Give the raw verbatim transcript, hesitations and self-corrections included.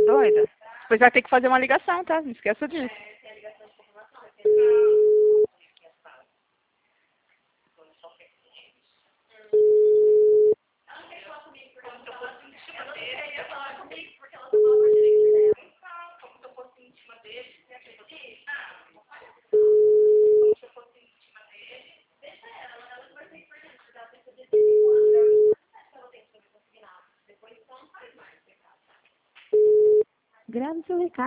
doida? Depois vai ter que fazer uma ligação, tá? Não esqueça disso. Grave seu recado.